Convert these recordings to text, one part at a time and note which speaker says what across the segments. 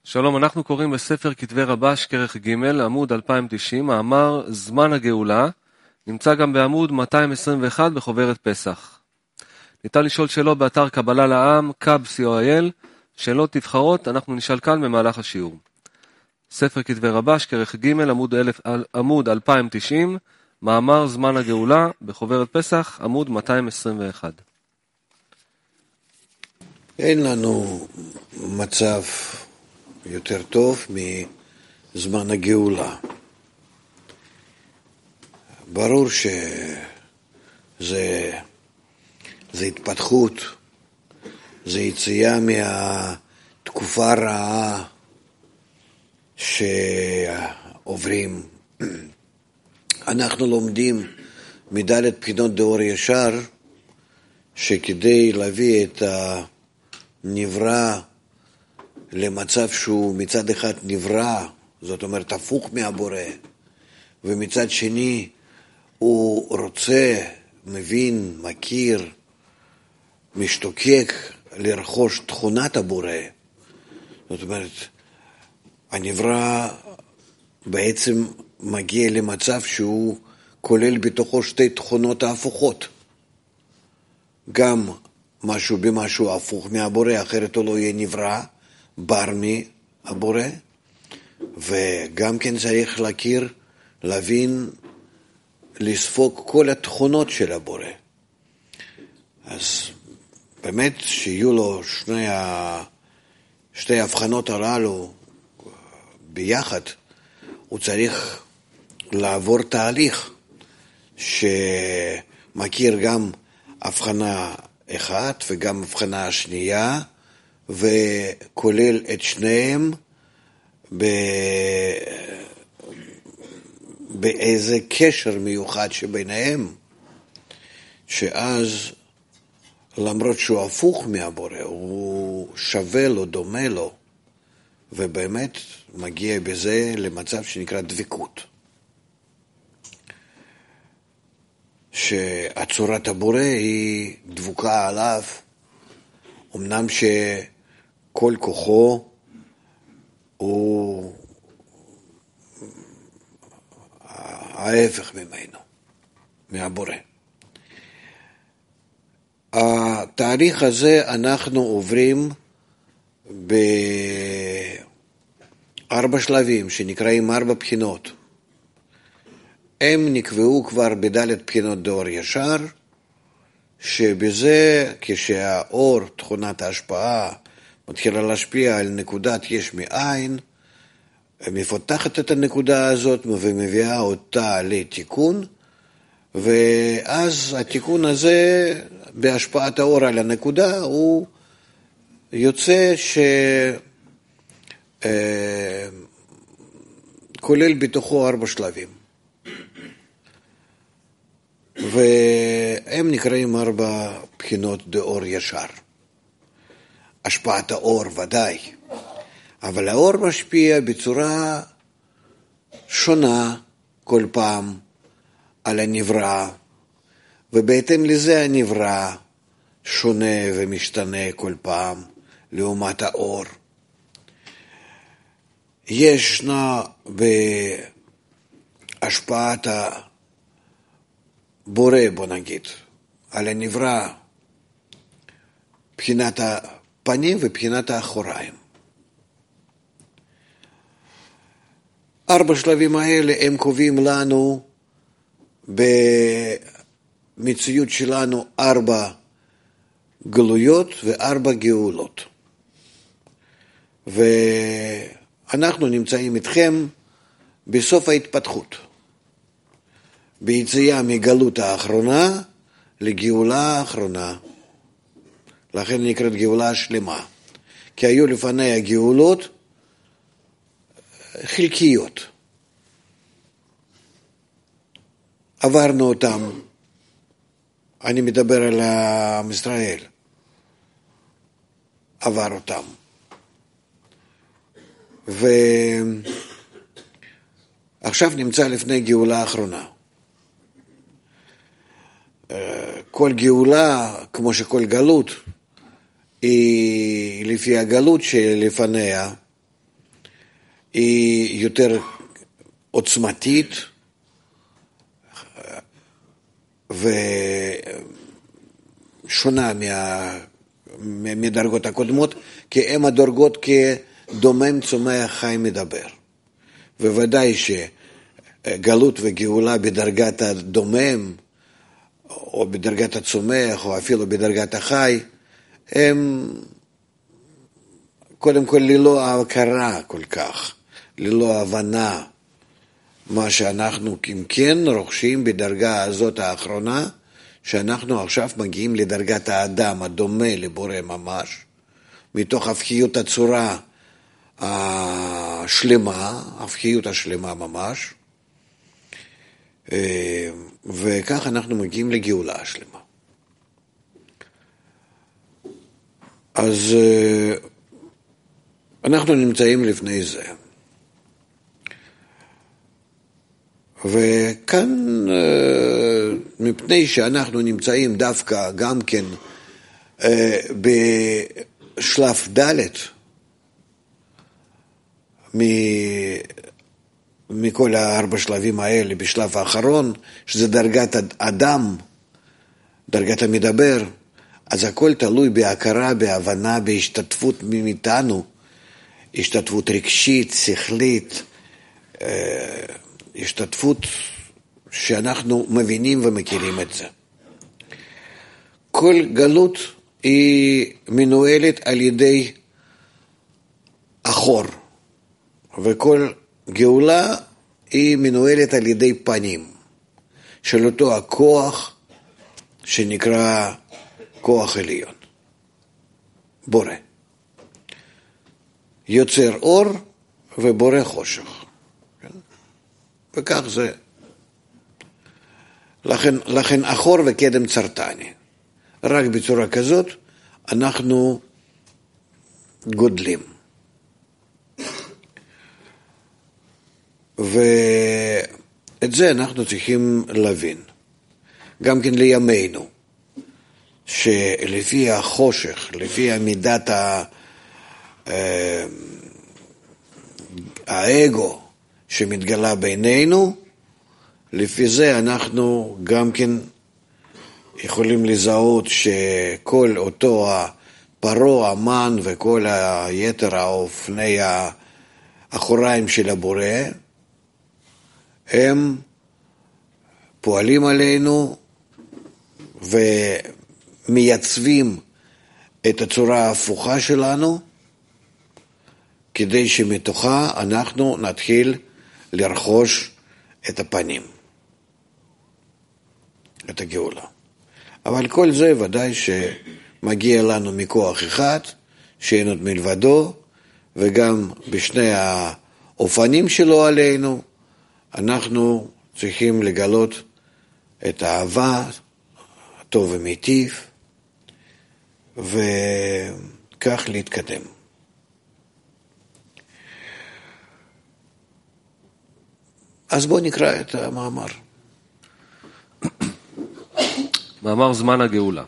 Speaker 1: שלום, אנחנו קוראים בספר כתבי רבש כרך ג' עמוד 2090, מאמר זמן הגאולה, נמצא גם בעמוד 221 בחוברת פסח. ניתן לשאול שאלות באתר קבלה לעם, kab.co.il, שאלות תבחרות, אנחנו נשאל כאן במהלך השיעור. ספר כתבי רבש כרך ג' עמוד 2090, מאמר זמן הגאולה, בחוברת פסח, עמוד 221.
Speaker 2: אין לנו מצב יותר טוב מזמן הגאולה. ברור שזה התפתחות, זה יציאה מהתקופה הרעה שעוברים. אנחנו לומדים מדלת בחינות דאור ישר, שכדי להביא את הנברא למצב שהוא מצד אחד נברא, זאת אומרת הפוך מהבורא, ומצד שני הוא רוצה, מבין, מכיר, משתוקק לרכוש תכונת הבורא. זאת אומרת, הנברא בעצם מגיע למצב שהוא כולל בתוכו שתי תכונות ההפוכות. גם משהו במשהו הפוך מהבורא, אחרת הוא לא יהיה נברא, בר מהבורא, וגם כן צריך להכיר, להבין, לספוג כל התכונות של הבורא. אז באמת שיהיו לו שתי הבחנות הללו ביחד, הוא צריך לעבור תהליך שמכיר גם הבחנה אחת וגם הבחנה השנייה, וכולל את שניהם באיזה קשר מיוחד שביניהם, שאז למרות שהוא הפוך מהבורא, הוא שווה לו, דומה לו, ובאמת מגיע בזה למצב שנקרא דבקות. שהצורת הבורא היא דבוקה עליו, אמנם שכל כוחו הוא ההפך ממנו, מהבורא. התהליך הזה אנחנו עוברים בארבע שלבים שנקראים 4 בחינות. הם נקבעו כבר בדלת בחינות דאור ישר, שבזה כשהאור, תכונת ההשפעה, מתחילה להשפיע על נקודת יש מאין, מפותחת את הנקודה הזאת ומביאה אותה לתיקון, ואז התיקון הזה בהשפעת האור על הנקודה הוא יוצא כולל בתוכו 4 שלבים. והם נקראים 4 בחינות דאור ישר. השפעת האור ודאי, אבל האור משפיע בצורה שונה כל פעם על הנברא, ובהתאם לזה הנברא שונה ומשתנה כל פעם לעומת האור. ישנה בהשפעת הבורא, בוא נגיד, על הנברא, בחינת הפנים ובחינת האחוריים. 4 שלבים האלה הם קובעים לנו במציאות שלנו 4 גלויות ו4 גאולות. ואנחנו נמצאים איתכם בסוף ההתפתחות, ביציאה מגלות האחרונה לגאולה האחרונה. לכן נקראת גאולה שלמה, כי היו לפניה גאולות חלקיות, עברנו אותם. אני מדבר על עם ישראל, עבר אותם, ועכשיו נמצא לפני גאולה האחרונה. כל גאולה, כמו שכל גלות, היא לפי הגלות שלפניה, היא יותר עוצמתית ושונה מדרגות הקודמות, כי הן הדרגות כדומם צומח חי מדבר. וודאי שגלות וגאולה בדרגת הדומם, או בדרגת הצומח, או אפילו בדרגת החי, הם קודם כל ללא ההכרה כל כך, ללא הבנה, מה שאנחנו כן רוכשים בדרגה הזאת האחרונה, שאנחנו עכשיו מגיעים לדרגת האדם הדומה לבורא ממש, מתוך הפכיות הצורה השלמה, הפכיות השלמה ממש, וכך אנחנו מגיעים לגאולה השלמה. אז אנחנו נמצאים לפני זה. וכאן, מפני שאנחנו נמצאים דווקא גם כן בשלב ד' מכל הארבע שלבים האלה, בשלב האחרון, שזה דרגת אדם, דרגת המדבר, אז הכל תלוי בהכרה, בהבנה, בהשתתפות מאיתנו, השתתפות רגשית, שכלית, השתתפות שאנחנו מבינים ומכירים את זה. כל גלות היא מנוהלת על ידי אחור, וכל גאולה היא מנוהלת על ידי פנים, של אותו הכוח שנקרא כוח עליון, בורא. יוצר אור ובורא חושך. וכך זה. לכן אחור וקדם צרתני. רק בצורה כזאת אנחנו גודלים. ואת זה אנחנו צריכים להבין. גם כן לימינו, שלפי החושך, לפי מידת האגו שמתגלה בינינו, לפי זה אנחנו גם כן יכולים לזהות שכל אותו הפרו, המן וכל היתר האופני האחוריים של הבורא, הם פועלים עלינו ומייצבים את הצורה ההפוכה שלנו, כדי שמתוכה אנחנו נתחיל לרכוש את הפנים, את הגאולה. אבל כל זה ודאי שמגיע לנו מכוח אחד, שאין עוד מלבדו, וגם בשני האופנים שלו עלינו, אנחנו צריכים לגלות את האהבה, הטוב ומיטיב, וכך להתקדם. אז בואו נקרא את המאמר.
Speaker 1: מאמר זמן הגאולה.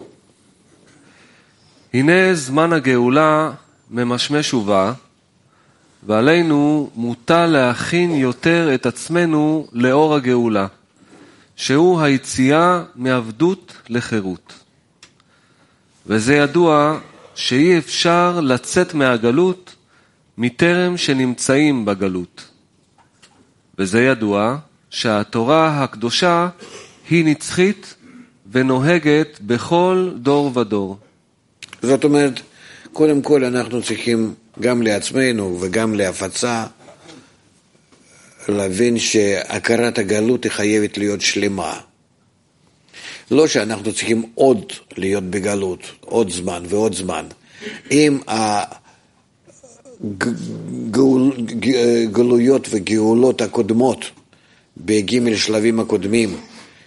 Speaker 1: הנה זמן הגאולה ממשמש ובא, ועלינו מוטל להכין יותר את עצמנו לאור הגאולה, שהוא היציאה מעבדות לחירות. וזה ידוע שאי אפשר לצאת מהגלות מטרם שנמצאים בגלות. וזה ידוע שהתורה הקדושה היא נצחית ונוהגת בכל דור ודור.
Speaker 2: זאת אומרת, קודם כל אנחנו צריכים גם לעצמנו וגם להפצה להבין שהכרת הגלות היא חייבת להיות שלמה. לא שאנחנו צריכים עוד להיות בגלות, עוד זמן ועוד זמן. אם הגלויות וגאולות הקודמות בג' שלבים הקודמים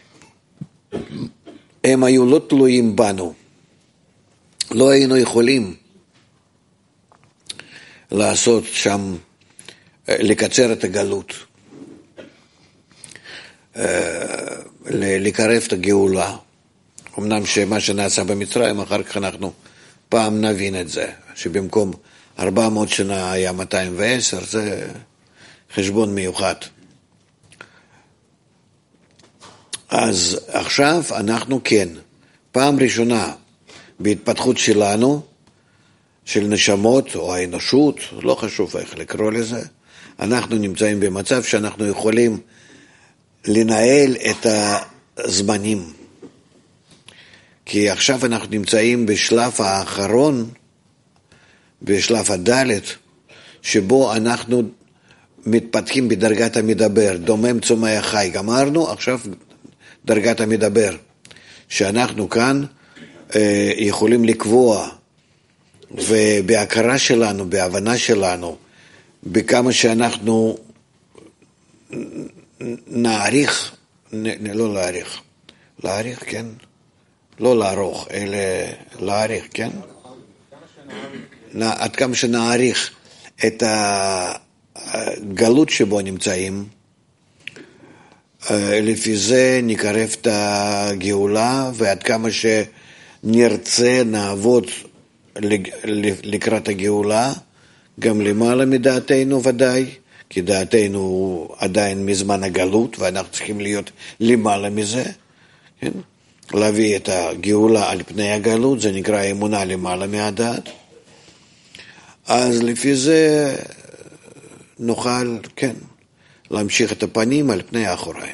Speaker 2: הם היו לא תלויים בנו, לא היינו יכולים לעשות שם, לקצר את הגלות, לקרב את הגאולה. אמנם שמה שנעשה במצרים, אחר כך אנחנו פעם נבין את זה, שבמקום 400 שנה היה 210, חשבון מיוחד. אז עכשיו אנחנו כן, פעם ראשונה בהתפתחות שלנו, של נשמות או האנושות, לא חשוב איך לקרוא לזה, אנחנו נמצאים במצב שאנחנו יכולים לנהל את הזמנים. כי עכשיו אנחנו נמצאים בשלב האחרון, בשלב הדלת, שבו אנחנו מתפתחים בדרגת המדבר, דומם צומח חי. גמרנו, עכשיו דרגת המדבר, שאנחנו כאן יכולים לקבוע, ובהכרה שלנו, בהבנה שלנו, בכמה שאנחנו נעריך, לא להעריך, כן? לא לערוך, אלא להעריך, כן? עד כמה שנעריך את הגלות שבו נמצאים, לפי זה נקרב את הגאולה, ועד כמה שנרצה נעבוד לקראת הגאולה, גם למעלה מדעתנו ודאי, כי דעתנו עדיין מזמן הגלות, ואנחנו צריכים להיות למעלה מזה, כן? להביא את הגאולה על פני הגלות, זה נקרא אמונה למעלה מהדעת. אז לפי זה נוכל, כן, להמשיך את הפנים על פני האחוריים.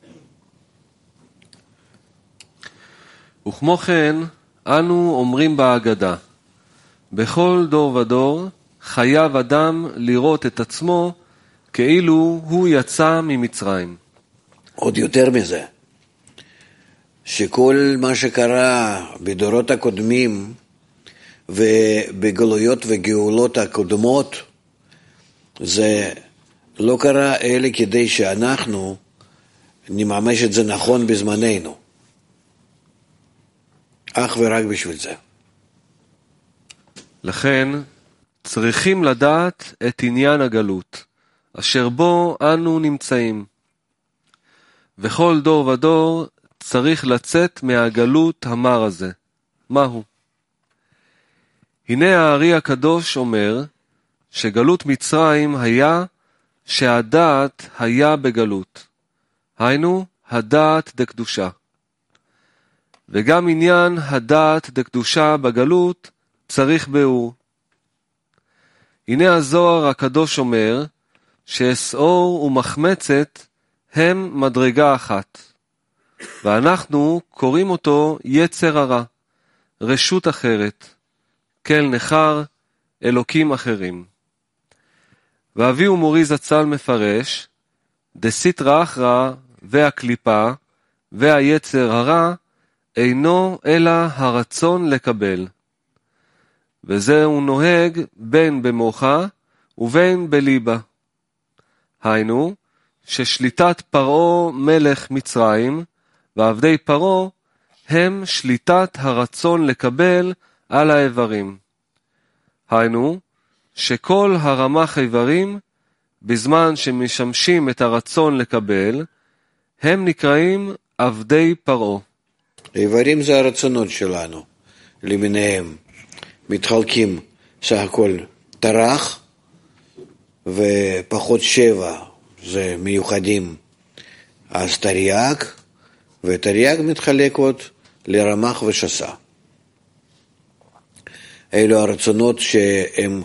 Speaker 1: וכמו כן, אנו אומרים בהגדה, בכל דור ודור חייב אדם לראות את עצמו כאילו הוא יצא ממצרים.
Speaker 2: עוד יותר מזה, שכל מה שקרה בדורות הקודמים ובגלויות וגאולות הקודמות, זה לא קרה אלא כדי שאנחנו נממש את זה נכון בזמננו. אך ורק בשביל זה.
Speaker 1: לכן צריכים לדעת את עניין הגלות, אשר בו אנו נמצאים. וכל דור ודור צריך לצאת מהגלות המר הזה. מהו? הנה הארי הקדוש אומר שגלות מצרים היה שהדעת היה בגלות. היינו, הדעת דקדושה. וגם עניין הדעת דקדושה בגלות צריך ביאור. הנה הזוהר הקדוש אומר שאסעור ומחמצת הם מדרגה אחת, ואנחנו קוראים אותו יצר הרע, רשות אחרת, כל נחר, אלוקים אחרים. ואבי ומורי זצ"ל מפרש, דסיטרא אחרא והקליפה והיצר הרע אינו אלא הרצון לקבל. וזה הוא נוהג בין במוחה ובין בליבה. היינו, ששליטת פרעה מלך מצרים ועבדי פרעה הם שליטת הרצון לקבל על האיברים. היינו, שכל הרמ"ח איברים בזמן שמשמשים את הרצון לקבל, הם נקראים עבדי פרעה.
Speaker 2: האיברים זה הרצונות שלנו, למיניהם. מתחלקים סך הכל תרח ופחות 7 זה מיוחדים. אז תרי"ג, ותרי"ג מתחלק עוד לרמ"ח ושס"ה. אלו הרצונות שהם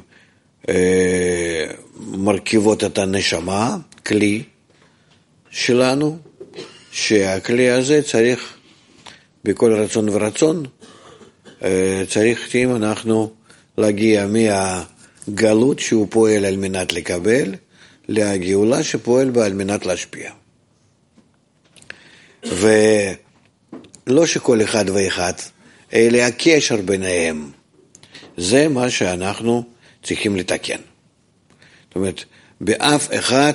Speaker 2: מרכיבות את הנשמה, כלי שלנו, שהכלי הזה צריך בכל רצון ורצון, צריך אם אנחנו להגיע מהגלות שהוא פועל על מנת לקבל, לגאולה שפועל בה על מנת להשפיע. ולא שכל אחד ואחד, אלא הקשר ביניהם. זה מה שאנחנו צריכים לתקן. זאת אומרת, באף אחד,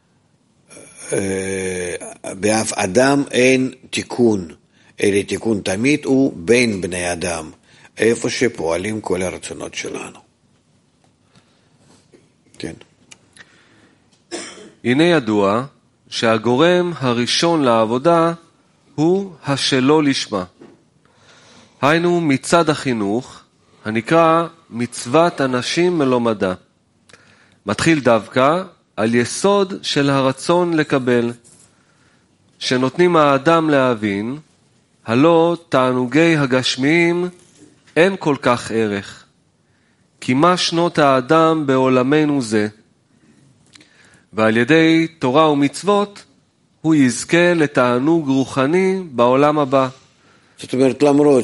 Speaker 2: באף אדם אין תיקון, אלא תיקון תמיד הוא בין בני אדם, איפה שפועלים כל הרצונות שלנו. כן.
Speaker 1: הנה ידוע שהגורם הראשון לעבודה הוא השלא לשמה. היינו מצד החינוך, הנקרא מצוות אנשים מלומדה. מתחיל דווקא על יסוד של הרצון לקבל, שנותנים האדם להבין, הלא תענוגי הגשמיים אין כל כך ערך, כי מה שנות האדם בעולמנו זה, ועל ידי תורה ומצוות הוא יזכה לתענוג רוחני בעולם הבא.
Speaker 2: זאת אומרת, למרות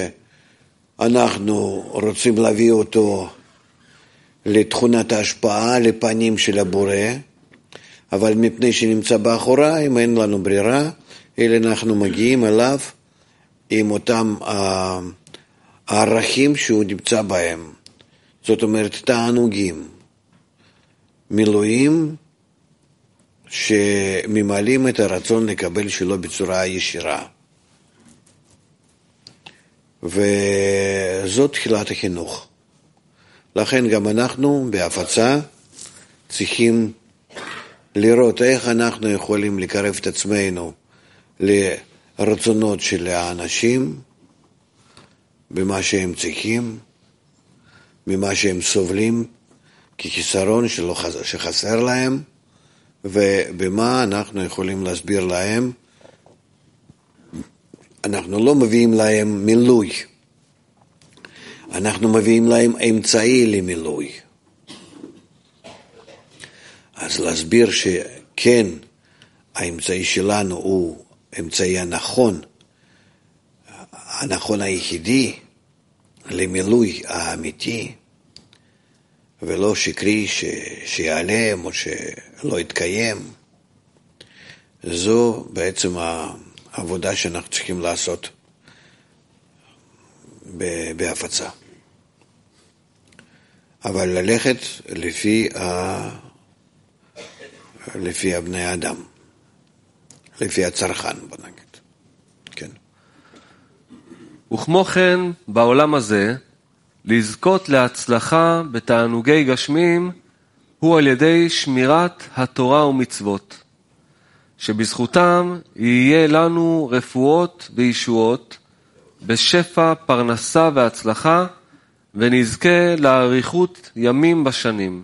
Speaker 2: שאנחנו רוצים להביא אותו לתכונת ההשפעה, לפנים של הבורא, אבל מפני שנמצא באחוריים אין לנו ברירה, אלא אנחנו מגיעים אליו עם אותם הערכים שהוא נמצא בהם. זאת אומרת, תענוגים, מילואים שממלאים את הרצון לקבל שלו בצורה ישירה. וזאת תחילת החינוך. לכן גם אנחנו בהפצה צריכים לראות איך אנחנו יכולים לקרב את עצמנו לרצונות של האנשים, במה שהם צריכים, ממה שהם סובלים, כחיסרון שחסר להם, ובמה אנחנו יכולים להסביר להם. אנחנו לא מביאים להם מילוי, אנחנו מביאים להם אמצעי למילוי. אז להסביר שכן, האמצעי שלנו הוא אמצעי הנכון היחידי למילוי האמיתי, ולא שקרי שיעלם או שלא יתקיים. זו בעצם העבודה שאנחנו צריכים לעשות בהפצה. אבל ללכת לפי הבני האדם, לפי הצרכן, בוא נגיד. כן.
Speaker 1: וכמו כן, בעולם הזה, לזכות להצלחה בתענוגי גשמים הוא על ידי שמירת התורה ומצוות, שבזכותם יהיה לנו רפואות וישועות, בשפע פרנסה והצלחה, ונזכה לאריכות ימים בשנים.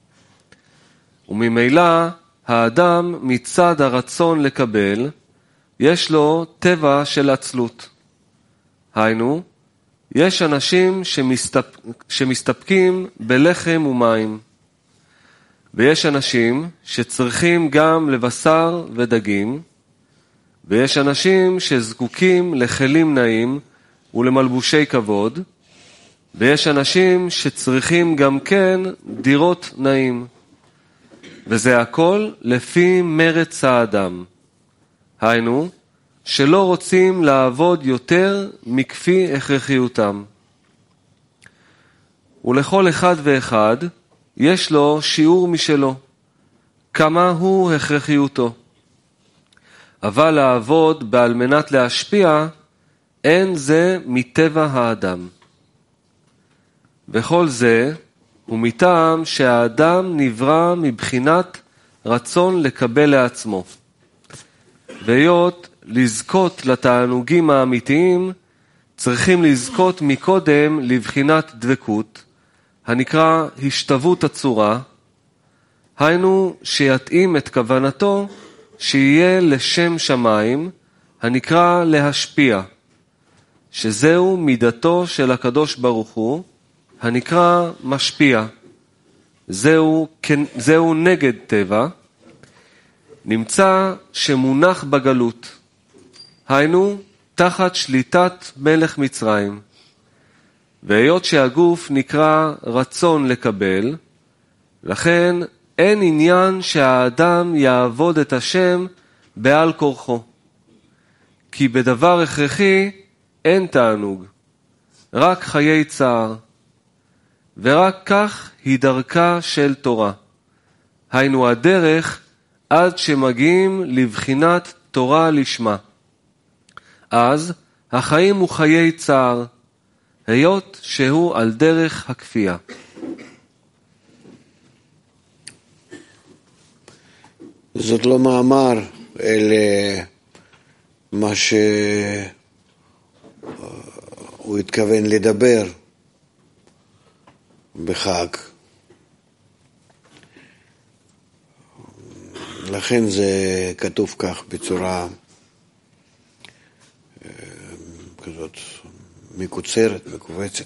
Speaker 1: וממילא האדם מצד הרצון לקבל, יש לו טבע של עצלות. היינו, יש אנשים שמסתפקים בלחם ומים, ויש אנשים שצריכים גם לבשר ודגים, ויש אנשים שזקוקים לכלים נעים ולמלבושי כבוד, ויש אנשים שצריכים גם כן דירות נעים. וזה הכל לפי מרץ האדם. היינו, שלא רוצים לעבוד יותר מכפי הכרחיותם. ולכל אחד ואחד יש לו שיעור משלו, כמה הוא הכרחיותו. אבל לעבוד בעל מנת להשפיע, אין זה מטבע האדם. וכל זה הוא מטעם שהאדם נברא מבחינת רצון לקבל לעצמו. והיות לזכות לתענוגים האמיתיים, צריכים לזכות מקודם לבחינת דבקות, הנקרא השתוות הצורה, היינו שיתאים את כוונתו שיהיה לשם שמיים, הנקרא להשפיע, שזהו מידתו של הקדוש ברוך הוא, הנקרא משפיע. זהו נגד טבע, נמצא שמונח בגלות, היינו תחת שליטת מלך מצרים. והיות שהגוף נקרא רצון לקבל, לכן אין עניין שהאדם יעבוד את השם בעל כורחו. כי בדבר הכרחי אין תענוג, רק חיי צער. ורק כך היא דרכה של תורה. היינו הדרך עד שמגיעים לבחינת תורה לשמה. אז החיים הוא חיי צער, היות שהוא על דרך הכפייה.
Speaker 2: זאת לא מאמר, אלא מה שהוא התכוון לדבר בחג. לכן זה כתוב כך בצורה כזאת מקוצרת, מקובצת.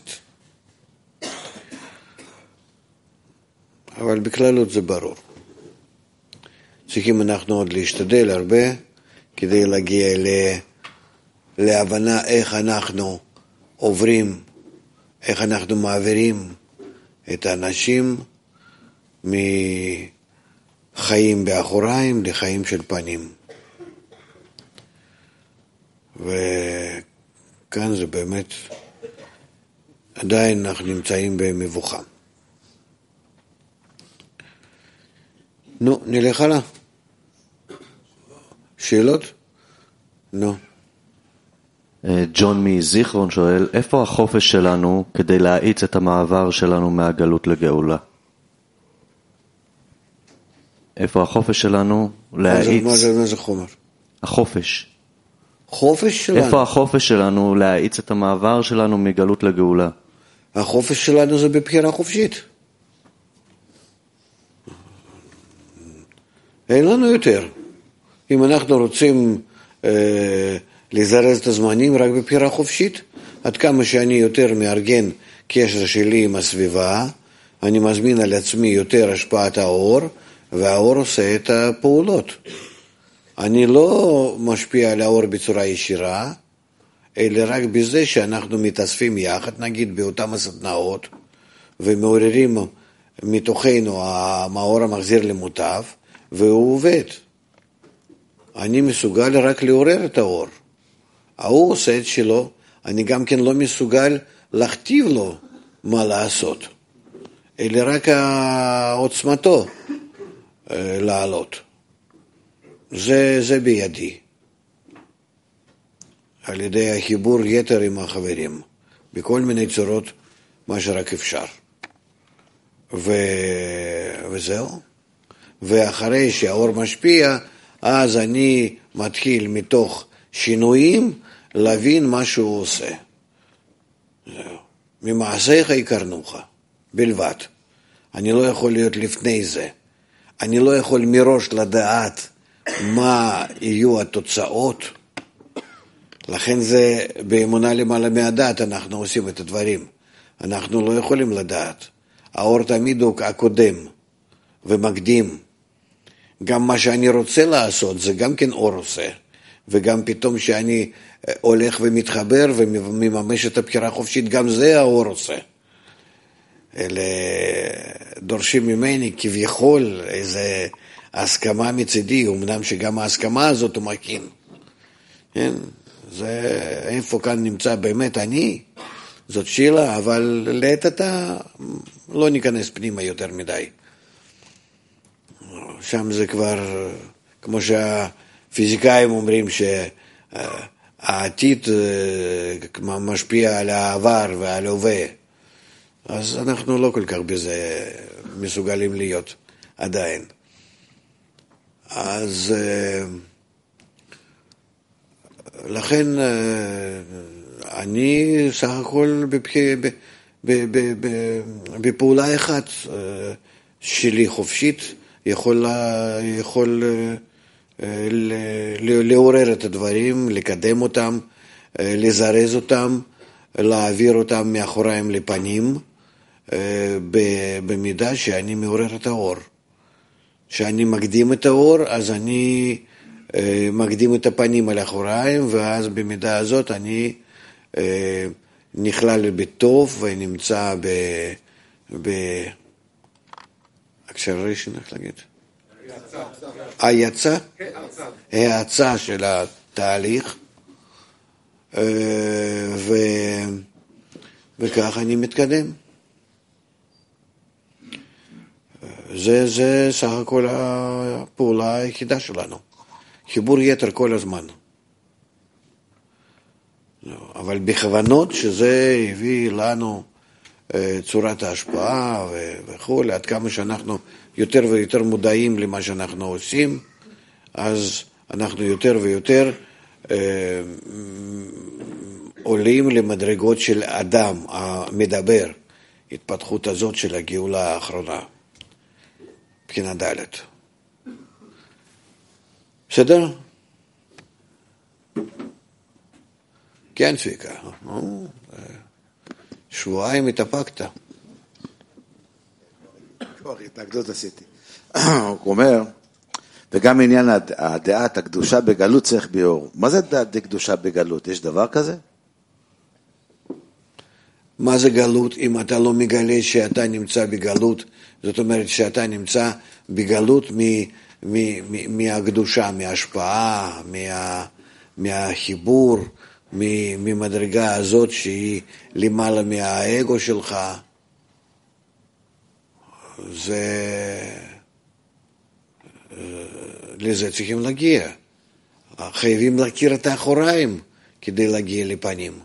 Speaker 2: אבל בכללות זה ברור. צריכים אנחנו עוד להשתדל הרבה כדי להגיע להבנה איך אנחנו עוברים, איך אנחנו מעבירים את האנשים מחיים באחוריים לחיים של פנים. וכאן זה באמת, עדיין אנחנו נמצאים במבוכה. נו, נלך הלאה. שאלות? נו.
Speaker 3: ג'ון מזיכרון שואל, איפה החופש שלנו כדי להאיץ את המעבר שלנו מהגלות לגאולה? איפה החופש שלנו להאיץ?
Speaker 2: מה זה חומר?
Speaker 3: החופש.
Speaker 2: חופש שלנו?
Speaker 3: איפה החופש שלנו להאיץ את המעבר שלנו מגלות לגאולה?
Speaker 2: החופש שלנו זה בבחירה חופשית. אין לנו יותר. אם אנחנו רוצים לזרז את הזמנים רק בבחירה חופשית, עד כמה שאני יותר מארגן קשר שלי עם הסביבה, אני מזמין על עצמי יותר השפעת האור, והאור עושה את הפעולות. אני לא משפיע על האור בצורה ישירה, אלא רק בזה שאנחנו מתאספים יחד, נגיד באותם הסדנאות, ומעוררים מתוכנו המאור המחזיר למוטב, והוא עובד. אני מסוגל רק לעורר את האור. הוא עושה את שלו, אני גם כן לא מסוגל להכתיב לו מה לעשות, אלא רק עוצמתו לעלות. זה בידי. על ידי החיבור יתר עם החברים, בכל מיני צורות, מה שרק אפשר. וזהו. ואחרי שהאור משפיע, אז אני מתחיל מתוך שינויים להבין מה שהוא עושה. זהו. ממעשיך יקרנוך, בלבד. אני לא יכול להיות לפני זה. אני לא יכול מראש לדעת מה יהיו התוצאות. לכן זה באמונה למעלה מהדעת אנחנו עושים את הדברים. אנחנו לא יכולים לדעת. האור תמיד הוא הקודם ומקדים. גם מה שאני רוצה לעשות זה גם כן אור עושה. וגם פתאום שאני הולך ומתחבר ומממש את הבחירה החופשית, גם זה האור עושה. אלה דורשים ממני כביכול איזה הסכמה מצידי, אמנם שגם ההסכמה הזאת הוא מכין. כן? זה איפה כאן נמצא באמת אני, זאת שאלה, אבל לעת עתה לא ניכנס פנימה יותר מדי. שם זה כבר, כמו שהפיזיקאים אומרים שהעתיד משפיע על העבר ועל ההווה, אז אנחנו לא כל כך בזה מסוגלים להיות עדיין. אז לכן אני סך הכל בפעולה אחת שלי חופשית יכול לעורר את הדברים, לקדם אותם, לזרז אותם, להעביר אותם מאחוריים לפנים, במידה שאני מעורר את האור. כשאני מקדים את האור, אז אני מקדים את הפנים על אחוריים, ואז במידה הזאת אני נכלל בטוב ונמצא acceleration, איך להגיד? היצא? ההאצה של התהליך, וכך אני מתקדם. זה סך הכל הפעולה היחידה שלנו. חיבור יתר כל הזמן. אבל בכוונות שזה הביא לנו צורת ההשפעה וכו', עד כמה שאנחנו יותר ויותר מודעים למה שאנחנו עושים, אז אנחנו יותר ויותר עולים למדרגות של אדם המדבר, התפתחות הזאת של הגאולה האחרונה, מבחינה ד'. בסדר? כן, צביקה. שבועיים התאפקת.
Speaker 4: כבר התנגדות עשיתי. הוא אומר, וגם עניין הדעת, הקדושה בגלות צריך ביאור. מה זה דעת קדושה בגלות? יש דבר כזה?
Speaker 2: מה זה גלות אם אתה לא מגלה שאתה נמצא בגלות? זאת אומרת שאתה נמצא בגלות מהקדושה, מההשפעה, מהחיבור, ממדרגה הזאת שהיא למעלה מהאגו שלך. לזה צריכים להגיע. חייבים להכיר את האחוריים כדי להגיע לפנים.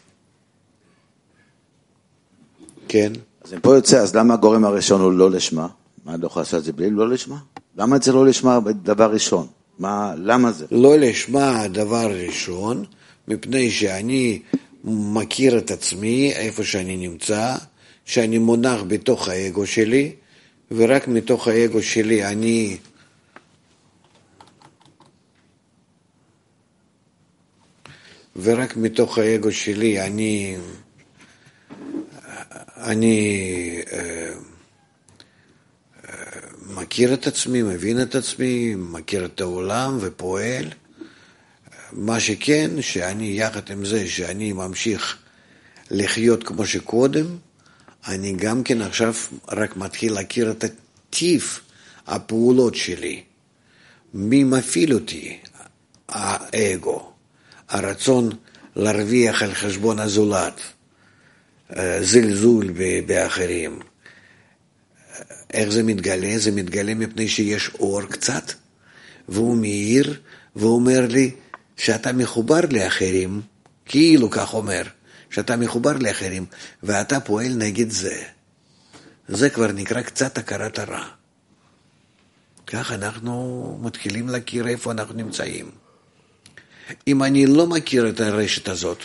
Speaker 2: כן.
Speaker 4: אז אם פה יוצא, אז למה הגורם הראשון הוא לא לשמה? מה, אני לא יכול לעשות את זה בלי לא לשמה? למה זה לא לשמה דבר ראשון? למה זה?
Speaker 2: לא לשמה דבר ראשון, מפני שאני מכיר את עצמי, איפה שאני נמצא, שאני מונח בתוך האגו שלי, ורק מתוך האגו שלי אני מכיר את עצמי, מבין את עצמי, מכיר את העולם ופועל. מה שכן, שאני יחד עם זה שאני ממשיך לחיות כמו שקודם, אני גם כן עכשיו רק מתחיל להכיר את הטיב הפעולות שלי. מי מפעיל אותי? האגו. הרצון להרוויח על חשבון הזולת. זלזול באחרים. איך זה מתגלה? זה מתגלה מפני שיש אור קצת, והוא מאיר, והוא אומר לי שאתה מחובר לאחרים, כאילו כך אומר, שאתה מחובר לאחרים, ואתה פועל נגד זה. זה כבר נקרא קצת הכרת הרע. כך אנחנו מתחילים להכיר איפה אנחנו נמצאים. אם אני לא מכיר את הרשת הזאת,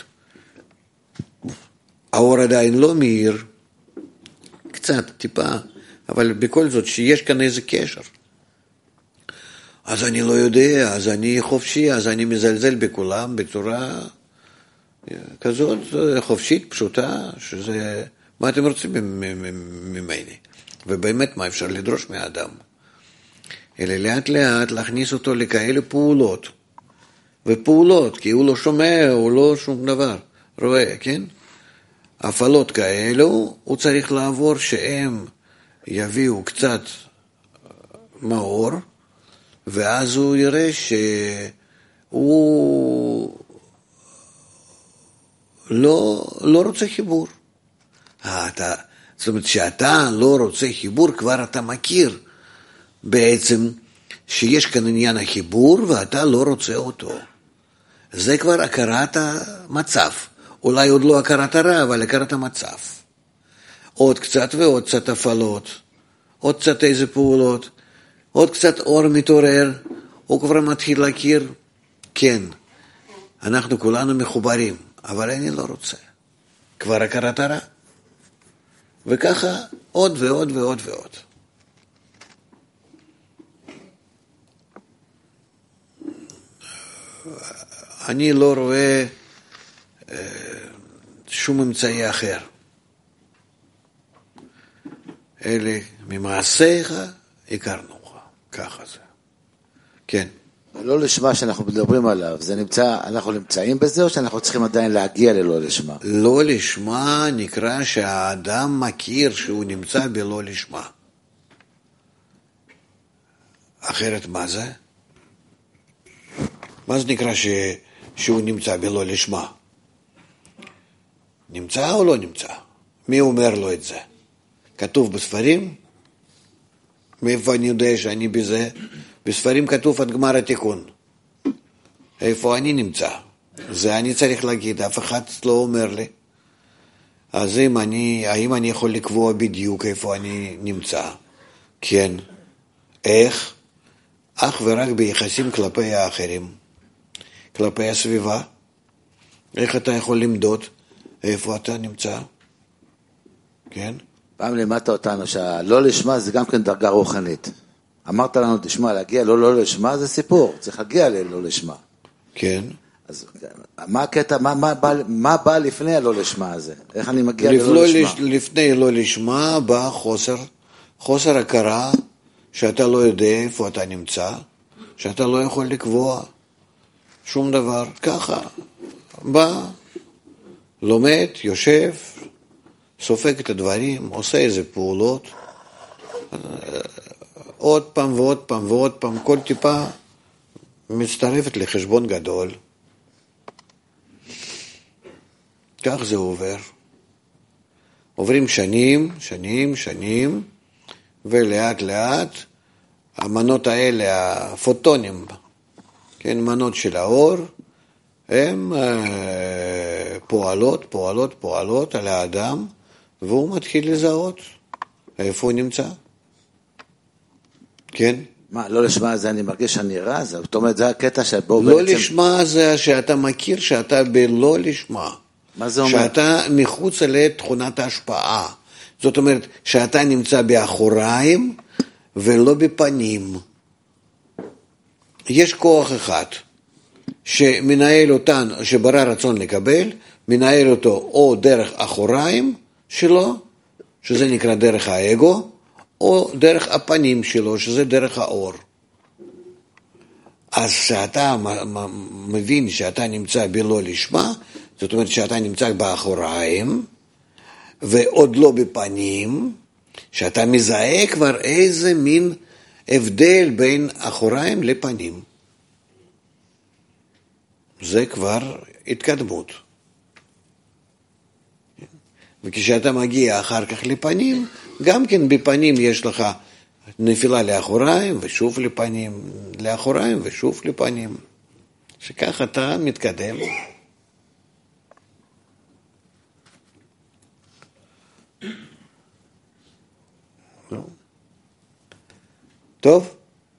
Speaker 2: האור עדיין לא מאיר, קצת, טיפה, אבל בכל זאת שיש כאן איזה קשר. אז אני לא יודע, אז אני חופשי, אז אני מזלזל בכולם בצורה כזאת חופשית, פשוטה, שזה, מה אתם רוצים ממני? ובאמת מה אפשר לדרוש מהאדם? אלא לאט לאט להכניס אותו לכאלה פעולות, ופעולות, כי הוא לא שומע, הוא לא שום דבר, רואה, כן? הפעלות כאלו, הוא צריך לעבור שהם יביאו קצת מאור, ואז הוא יראה שהוא לא רוצה חיבור. זאת אומרת, שאתה לא רוצה חיבור, כבר אתה מכיר בעצם שיש כאן עניין החיבור, ואתה לא רוצה אותו. זה כבר הכרת המצב. אולי עוד לא הכרת הרע, אבל הכרת המצב. עוד קצת ועוד קצת הפעלות, עוד קצת איזה פעולות, עוד קצת אור מתעורר, הוא כבר מתחיל להכיר, כן, אנחנו כולנו מחוברים, אבל אני לא רוצה. כבר הכרת הרע. וככה עוד ועוד ועוד ועוד. אני לא רואה שום אמצעי אחר. אלה ממעשיך הכרנוך, ככה זה. כן.
Speaker 4: לא לשמה שאנחנו מדברים עליו, זה נמצא, אנחנו נמצאים בזה או שאנחנו צריכים עדיין להגיע ללא לשמה?
Speaker 2: לא לשמה נקרא שהאדם מכיר שהוא נמצא בלא לשמה. אחרת מה זה? מה זה נקרא שהוא נמצא בלא לשמה? נמצא או לא נמצא? מי אומר לו את זה? כתוב בספרים? מאיפה אני יודע שאני בזה? בספרים כתוב עד גמר התיקון. איפה אני נמצא? זה אני צריך להגיד, אף אחד לא אומר לי. אז האם אני יכול לקבוע בדיוק איפה אני נמצא? כן. איך? אך ורק ביחסים כלפי האחרים. כלפי הסביבה. איך אתה יכול למדוד איפה אתה נמצא? כן?
Speaker 4: פעם לימדת אותנו שהלא לשמה זה גם כן דרגה רוחנית. אמרת לנו, תשמע, להגיע לא לשמה זה סיפור, צריך להגיע לא לשמה.
Speaker 2: כן.
Speaker 4: אז מה הקטע, מה בא לפני הלא לשמה הזה? איך אני מגיע ללא לשמה?
Speaker 2: לפני לא לשמה בא חוסר הכרה שאתה לא יודע איפה אתה נמצא, שאתה לא יכול לקבוע שום דבר. ככה, בא, לומד, יושב, סופג את הדברים, עושה איזה פעולות, עוד פעם ועוד פעם ועוד פעם, כל טיפה מצטרפת לחשבון גדול. כך זה עובר. עוברים שנים, ולאט לאט המנות האלה, הפוטונים, כן, מנות של האור, הן פועלות על האדם, והוא מתחיל לזהות איפה הוא נמצא. כן?
Speaker 4: מה, לא לשמה זה אני מרגיש שאני רע? זאת אומרת, זה הקטע שבו
Speaker 2: לא בעצם... לשמה זה שאתה מכיר שאתה בלא לשמה.
Speaker 4: מה זה אומר?
Speaker 2: שאתה מחוץ לתכונת ההשפעה. זאת אומרת, שאתה נמצא באחוריים ולא בפנים. יש כוח אחד שמנהל אותן, שברא רצון לקבל, מנהל אותו או דרך אחוריים שלו, שזה נקרא דרך האגו, או דרך הפנים שלו, שזה דרך האור. אז שאתה מבין שאתה נמצא בלא לשמה, זאת אומרת שאתה נמצא באחוריים, ועוד לא בפנים, שאתה מזהה כבר איזה מין הבדל בין אחוריים לפנים. זה כבר התקדמות. וכשאתה מגיע אחר כך לפנים, גם כן בפנים יש לך נפילה לאחוריים ושוב לפנים, לאחוריים ושוב לפנים. שכך אתה מתקדם. טוב?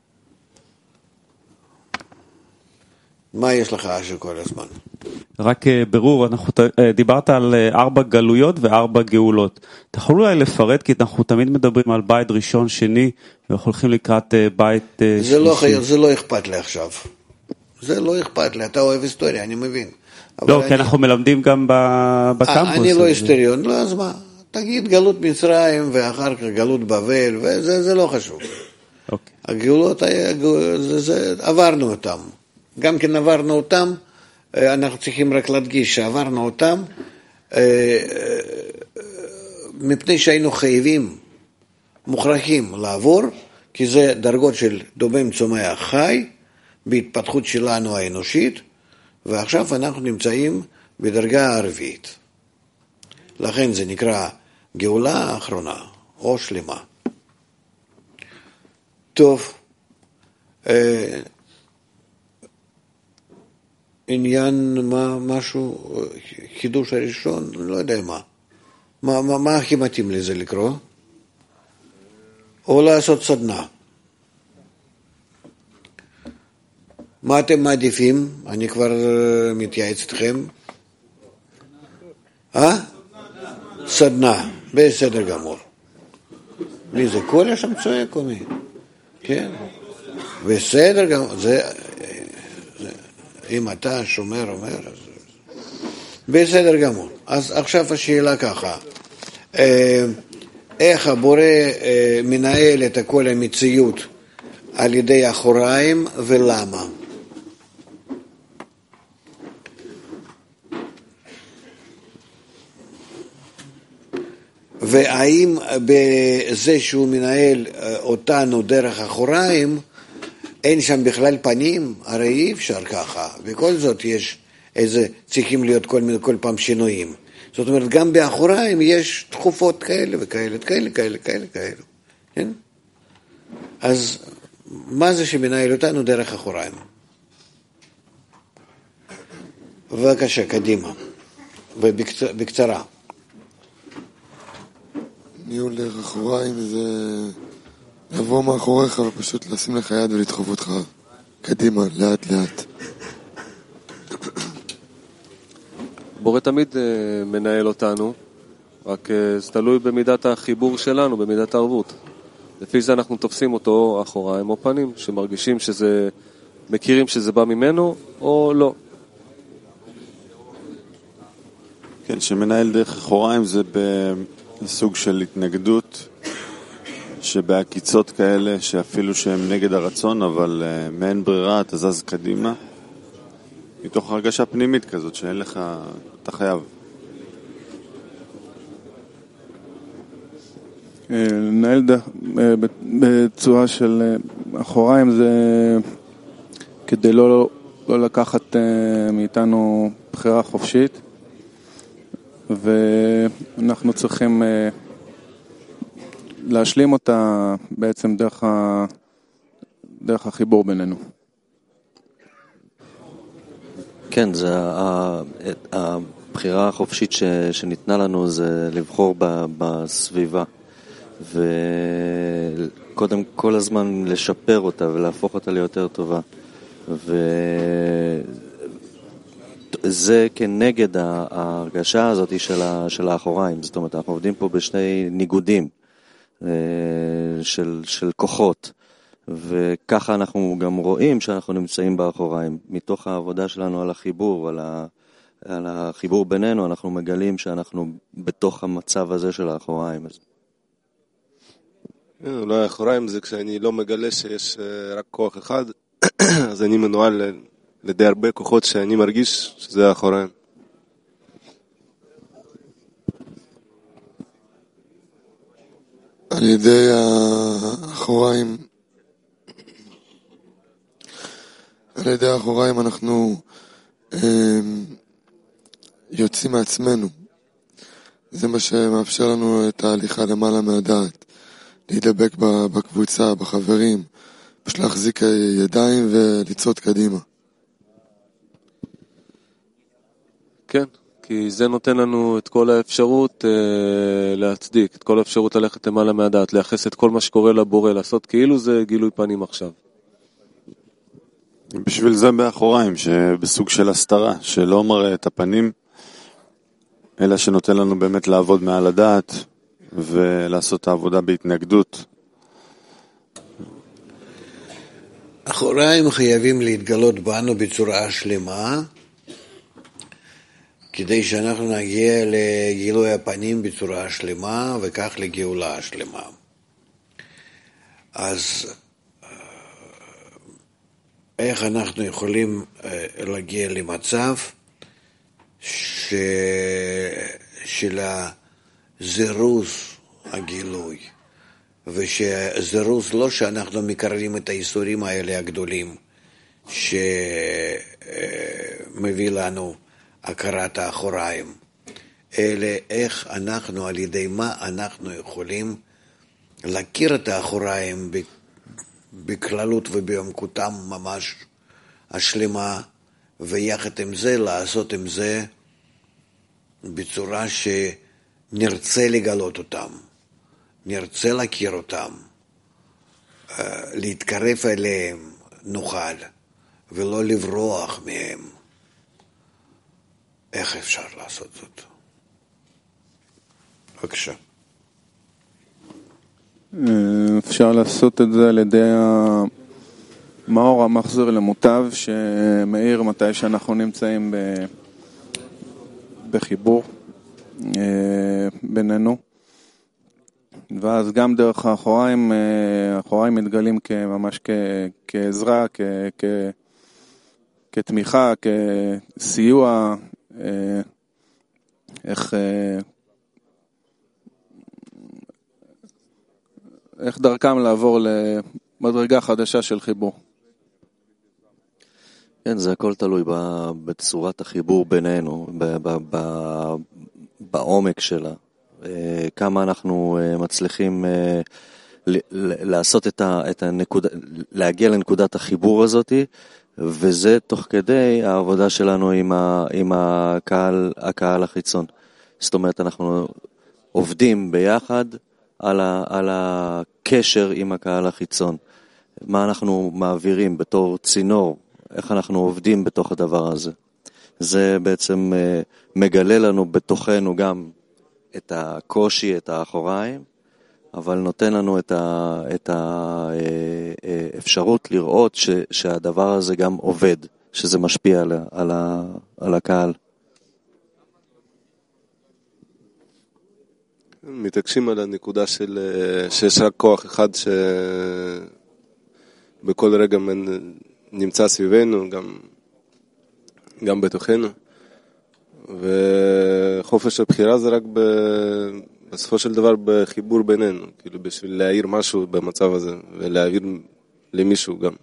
Speaker 2: מה יש לך אשר כל הזמן?
Speaker 5: רק ברור, דיברת על 4 גלויות ו4 גאולות. אתה יכול אולי לפרט, כי אנחנו תמיד מדברים על בית ראשון, שני, ואנחנו הולכים לקראת בית שלישי.
Speaker 2: זה לא אכפת לי עכשיו. זה לא אכפת לי, אתה אוהב היסטוריה, אני מבין.
Speaker 5: לא, כי אנחנו מלמדים גם בקמפוס.
Speaker 2: אני לא היסטוריון, לא, אז מה? תגיד גלות מצרים ואחר כך גלות בבל, וזה לא חשוב. הגאולות, עברנו אותם. גם כן עברנו אותם, אנחנו צריכים רק להדגיש שעברנו אותם, מפני שהיינו חייבים, מוכרחים לעבור, כי זה דרגות של דומם צומח חי, בהתפתחות שלנו האנושית, ועכשיו אנחנו נמצאים בדרגה הרביעית. לכן זה נקרא גאולה האחרונה, או שלמה. טוב, עניין משהו, חידוש הראשון, לא יודע מה הכי מתאים לזה לקרוא? או לעשות סדנה. מה אתם מעדיפים? אני כבר מתייעץ אתכם. סדנה, בסדר גמור. מי זה? כל שם צועק או מי? כן? בסדר גמור. אם אתה שומר אומר, אז... בסדר גמור. אז עכשיו השאלה ככה, איך הבורא מנהל את כל המציאות על ידי אחוריים ולמה? והאם בזה שהוא מנהל אותנו דרך אחוריים, אין שם בכלל פנים? הרי אי אפשר ככה. בכל זאת יש צריכים להיות כל פעם שינויים. זאת אומרת, גם באחוריים יש תקופות כאלה וכאלה, כאלה. כן? אז מה זה שמנהל אותנו דרך אחוריים? בבקשה, קדימה. ובקצרה.
Speaker 6: ניהול דרך אחוריים זה לבוא מאחוריך ופשוט לשים לך יד ולדחוף אותך קדימה, לאט לאט.
Speaker 1: בורא תמיד מנהל אותנו, רק זה תלוי במידת החיבור שלנו, במידת הערבות. לפי זה אנחנו תופסים אותו אחוריים או פנים, שמרגישים שזה, מכירים שזה בא ממנו או לא.
Speaker 7: כן, שמנהל דרך אחוריים זה בסוג של התנגדות, שבעקיצות כאלה, שאפילו שהם נגד הרצון, אבל מעין ברירה, אתה זז קדימה, מתוך הרגשה פנימית כזאת, שאין לך, אתה חייב.
Speaker 8: לנהל בצורה של אחוריים זה כדי לא לקחת מאיתנו בחירה חופשית, ואנחנו צריכים להשלים אותה בעצם דרך החיבור בינינו.
Speaker 3: כן, זה הבחירה החופשית שניתנה לנו זה לבחור בסביבה, וקודם כל הזמן לשפר אותה ולהפוך אותה ליותר טובה, וזה כנגד ההרגשה הזאת של האחוריים. זאת אומרת, אנחנו עובדים פה בשני ניגודים של כוחות, וככה אנחנו גם רואים שאנחנו נמצאים באחוריים. מתוך העבודה שלנו על החיבור, על החיבור בינינו, אנחנו מגלים שאנחנו בתוך המצב הזה של האחוריים.
Speaker 9: אולי האחוריים זה כשאני לא מגלה שיש רק כוח אחד, אז אני מנוהל לידי הרבה כוחות שאני מרגיש שזה האחוריים.
Speaker 6: על ידי האחוריים, אנחנו יוצאים מעצמנו. זה מה שמאפשר לנו את ההליכה למעלה מהדעת, להידבק בקבוצה, בחברים, פשוט להחזיק ידיים ולצעוד קדימה.
Speaker 1: כן, כי זה נותן לנו את כל האפשרות להצדיק, את כל האפשרות ללכת למעלה מהדעת, לייחס את כל מה שקורה לבורא, לעשות כאילו זה גילוי פנים עכשיו.
Speaker 7: בשביל זה באחוריים, שבסוג של הסתרה, שלא מראה את הפנים, אלא שנותן לנו באמת לעבוד מעל הדעת, ולעשות את העבודה בהתנגדות.
Speaker 2: אחוריים חייבים להתגלות בנו בצורה שלמה, כדי שאנחנו נגיע לגילוי הפנים בצורה שלמה, וכך לגאולה שלמה. אז איך אנחנו יכולים להגיע למצב של הזירוז הגילוי, ושזירוז לא שאנחנו מקררים את האיסורים האלה הגדולים שמביא לנו הכרת האחוריים, אלא איך אנחנו, על ידי מה אנחנו יכולים להכיר את האחוריים בכללות ובעמקותם ממש השלמה, ויחד עם זה לעשות עם זה בצורה שנרצה לגלות אותם, נרצה להכיר אותם, להתקרב אליהם נוכל, ולא לברוח מהם. איך אפשר לעשות זאת? בבקשה.
Speaker 8: אפשר לעשות את זה על ידי המאור המחזיר למוטב שמאיר מתי שאנחנו נמצאים בחיבור בינינו, ואז גם דרך האחוריים מתגלים ממש כעזרה, כתמיכה, כסיוע, איך דרכם לעבור למדרגה חדשה של חיבור.
Speaker 3: כן, זה הכל תלוי בצורת החיבור בינינו, בעומק שלה, כמה אנחנו מצליחים לעשות את הנקודה, להגיע לנקודת החיבור הזאת, וזה תוך כדי העבודה שלנו עם הקהל החיצון. זאת אומרת, אנחנו עובדים ביחד על הקשר עם הקהל החיצון. מה אנחנו מעבירים בתור צינור, איך אנחנו עובדים בתוך הדבר הזה. זה בעצם מגלה לנו בתוכנו גם את הקושי, את האחוריים, אבל נותן לנו את האפשרות לראות שהדבר הזה גם עובד, שזה משפיע על הקהל.
Speaker 9: מתעקשים על הנקודה שיש רק כוח אחד שבכל רגע נמצא סביבנו, גם בתוכנו. וחופש הבחירה זה רק בסופו של דבר בחיבור בינינו, כאילו בשביל להעיר משהו במצב הזה, ולהעביר למישהו גם.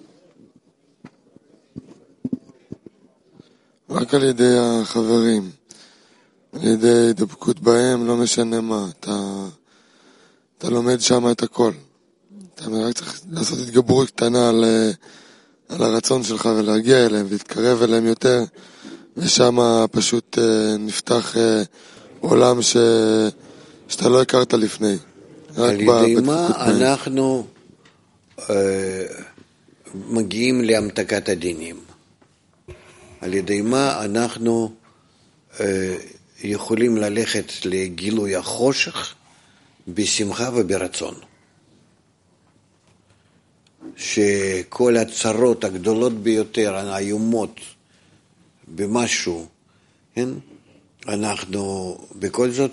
Speaker 6: רק על ידי החברים, על ידי דבקות בהם, לא משנה מה, אתה לומד שם את הכל. אתה רק צריך לעשות התגברות קטנה על הרצון שלך ולהגיע אליהם ולהתקרב אליהם יותר, ושם פשוט נפתח עולם שאתה לא הכרת לפני.
Speaker 2: על ידי מה אנחנו מגיעים להמתקת הדינים? על ידי מה אנחנו יכולים ללכת לגילוי החושך בשמחה וברצון? שכל הצרות הגדולות ביותר, האיומות במשהו, כן? אנחנו בכל זאת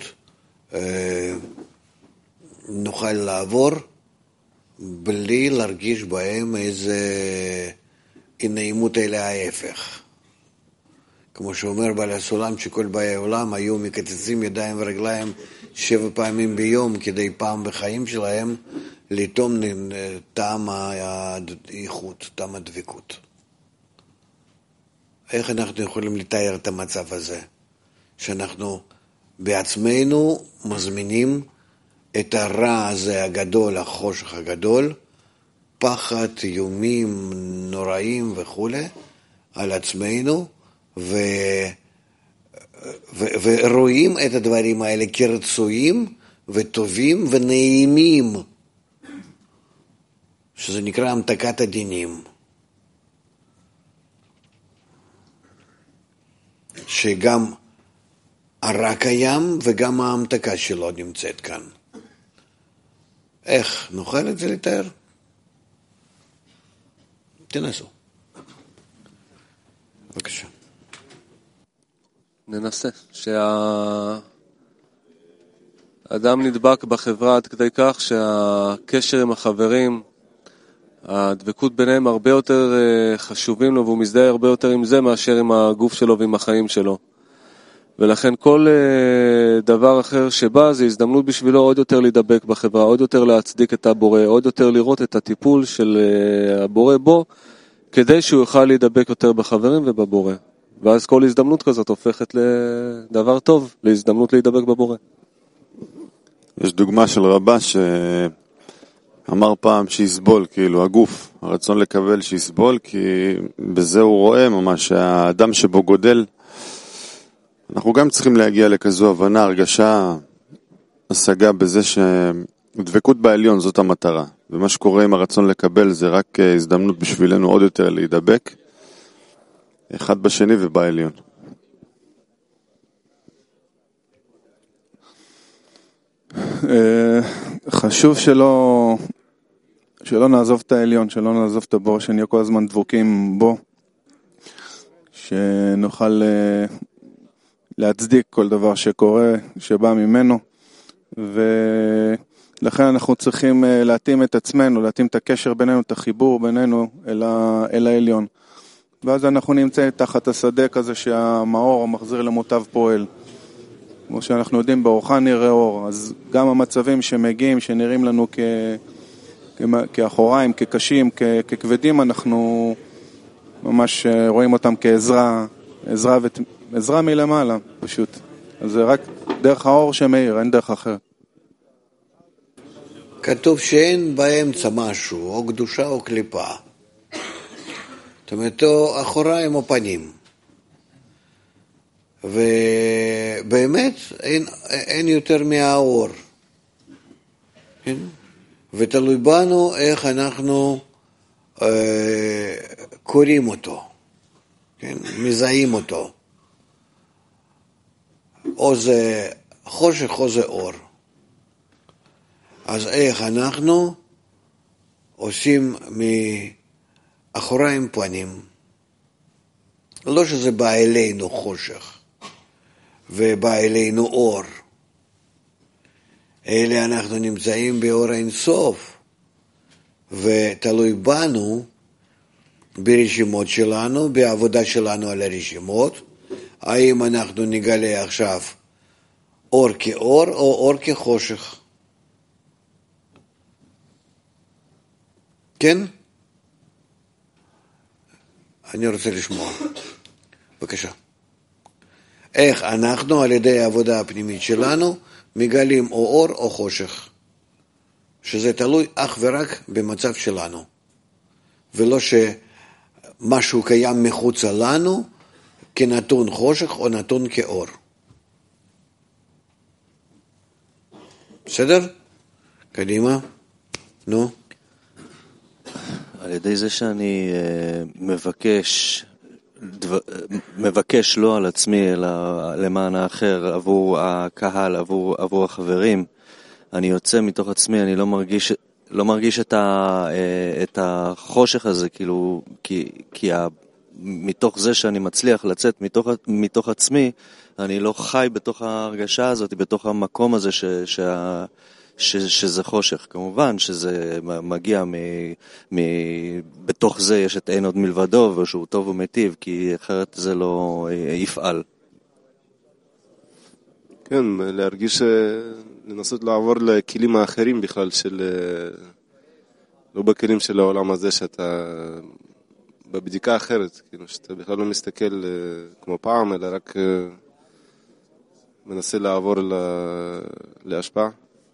Speaker 2: נוכל לעבור בלי להרגיש בהם איזה נעימות, אלא ההפך. כמו שאומר בעל הסולם, שכל באי העולם היו מקצצים ידיים ורגליים 7 פעמים ביום, כדי פעם בחיים שלהם לטעום טעם האיכות, טעם הדבקות. איך אנחנו יכולים לתאר את המצב הזה? שאנחנו בעצמנו מזמינים את הרע הזה הגדול, החושך הגדול, פחד, איומים נוראים וכו' על עצמנו, ורואים את הדברים האלה כרצויים וטובים ונעימים, שזה נקרא המתקת הדינים. שגם הרע קיים וגם ההמתקה שלו נמצאת כאן. איך נוכל את זה לתאר? תנסו. בבקשה.
Speaker 1: ננסה. שהאדם נדבק בחברה עד כדי כך שהקשר עם החברים, הדבקות ביניהם הרבה יותר חשובים לו, והוא מזדהה הרבה יותר עם זה מאשר עם הגוף שלו ועם החיים שלו. ולכן כל דבר אחר שבא זה הזדמנות בשבילו עוד יותר להידבק בחברה, עוד יותר להצדיק את הבורא, עוד יותר לראות את הטיפול של הבורא בו, כדי שהוא יוכל להידבק יותר בחברים ובבורא. ואז כל הזדמנות כזאת הופכת לדבר טוב, להזדמנות להידבק בבורא.
Speaker 7: יש דוגמה של רבה שאמר פעם שיסבול, כאילו הגוף, הרצון לקבל שיסבול, כי בזה הוא רואה ממש שהאדם שבו גודל, אנחנו גם צריכים להגיע לכזו הבנה, הרגשה, השגה בזה שדבקות בעליון זאת המטרה. ומה שקורה עם הרצון לקבל זה רק הזדמנות בשבילנו עוד יותר להידבק, אחד בשני ובעליון.
Speaker 8: חשוב שלא נעזוב את העליון, שלא נעזוב את הבור, שנהיה כל הזמן דבוקים בו, שנוכל להצדיק כל דבר שקורה, שבא ממנו, ולכן אנחנו צריכים להתאים את עצמנו, להתאים את הקשר בינינו, את החיבור בינינו אל העליון. ואז אנחנו נמצאים תחת השדה כזה שהמאור המחזיר למוטב פועל. כמו שאנחנו יודעים, באורך נראה אור, אז גם המצבים שמגיעים, שנראים לנו כאחוריים, כקשים, ככבדים, אנחנו ממש רואים אותם כעזרה מלמעלה, פשוט. אז זה רק דרך האור שמאיר, אין דרך אחרת.
Speaker 2: כתוב שאין באמצע משהו, או קדושה או קליפה. זאת אומרת, או אחוריים או פנים. ובאמת אין יותר מהאור. כן? ותלוי בנו איך אנחנו קוראים אותו, כן? מזהים אותו. או זה חושך או זה אור. אז איך אנחנו עושים מאחוריים פנים? לא שזה בא אלינו חושך ובא אלינו אור, אלא אנחנו נמצאים באור אינסוף, ותלוי בנו, ברשימות שלנו, בעבודה שלנו על הרשימות, האם אנחנו נגלה עכשיו אור כאור או אור כחושך. כן? אני רוצה לשמוע. בבקשה. איך אנחנו על ידי העבודה הפנימית שלנו מגלים או אור או חושך, שזה תלוי אך ורק במצב שלנו, ולא שמשהו קיים מחוץ לנו כנתון חושך או נתון כאור. בסדר? קדימה. נו.
Speaker 3: על ידי זה שאני מבקש לא על עצמי, אלא למען האחר, עבור הקהל, עבור החברים, אני יוצא מתוך עצמי, אני לא מרגיש את החושך הזה, כאילו, כי מתוך זה שאני מצליח לצאת מתוך עצמי, אני לא חי בתוך ההרגשה הזאת, בתוך המקום הזה שזה חושך. כמובן שזה מגיע בתוך זה יש את אין עוד מלבדו, ושהוא טוב ומיטיב, כי אחרת זה לא יפעל.
Speaker 9: כן, להרגיש, לנסות לעבור לכלים האחרים בכלל, לא בכלים של העולם הזה, שאתה בבדיקה אחרת, כאילו שאתה בכלל לא מסתכל כמו פעם, אלא רק מנסה לעבור להשפעה.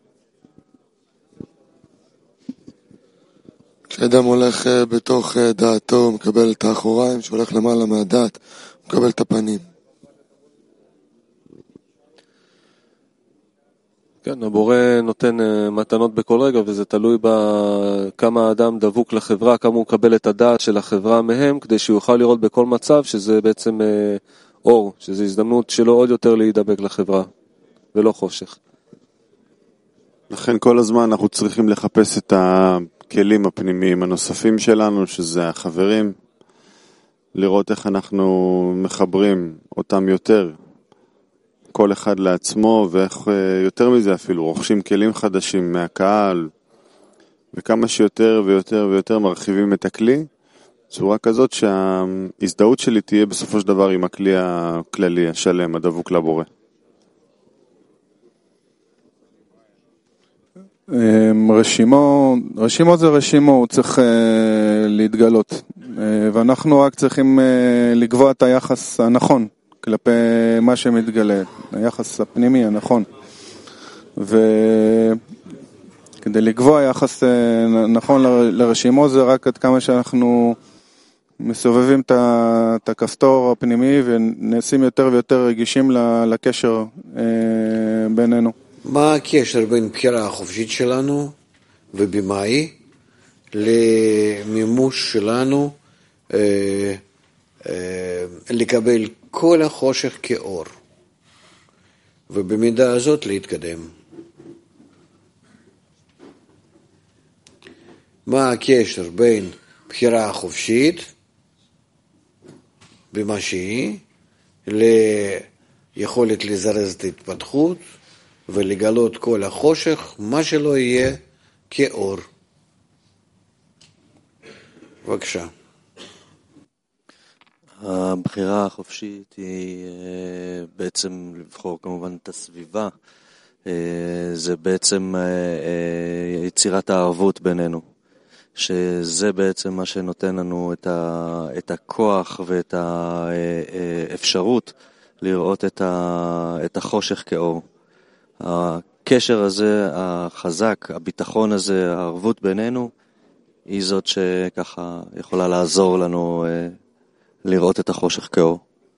Speaker 6: כשאדם הולך בתוך דעתו, הוא מקבל את האחוריים, שהולך למעלה מהדעת, הוא מקבל את הפנים.
Speaker 1: כן, הבורא נותן מתנות בכל רגע, וזה תלוי בכמה האדם דבוק לחברה, כמה הוא מקבל את הדעת של החברה מהם, כדי שהוא יוכל לראות בכל מצב שזה בעצם אור, שזה הזדמנות שלו עוד יותר להידבק לחברה, ולא חושך.
Speaker 7: לכן כל הזמן אנחנו צריכים לחפש את הכלים הפנימיים הנוספים שלנו, שזה החברים, לראות איך אנחנו מחברים אותם יותר, כל אחד לעצמו, ואיך יותר מזה אפילו, רוכשים כלים חדשים מהקהל, וכמה שיותר ויותר ויותר מרחיבים את הכלי, צורה כזאת שההזדהות שלי תהיה בסופו של דבר עם הכלי הכללי, השלם, הדבוק לבורא.
Speaker 8: רשימות זה רשימו, הוא צריך להתגלות, ואנחנו רק צריכים לקבוע את היחס הנכון כלפי מה שמתגלה, היחס הפנימי הנכון, וכדי לקבוע יחס נכון לרשימות זה רק עד כמה שאנחנו מסובבים את הכפתור הפנימי ונעשים יותר ויותר רגישים לקשר בינינו.
Speaker 2: מה הקשר בין בחירה החופשית שלנו ובמאי למימוש שלנו לקבל כל החושך כאור, ובמידה הזאת להתקדם? מה הקשר בין בחירה החופשית במה שהיא ליכולת לזרז את ההתפתחות ולגלות כל החושך, מה שלא יהיה, כאור? בבקשה.
Speaker 3: הבחירה החופשית היא בעצם לבחור כמובן את הסביבה, זה בעצם יצירת הערבות בינינו, שזה בעצם מה שנותן לנו את הכוח ואת האפשרות לראות את החושך כאור. הקשר הזה, החזק, הביטחון הזה, הערבות בינינו, היא זאת שככה יכולה לעזור לנו לראות את החושך כאור.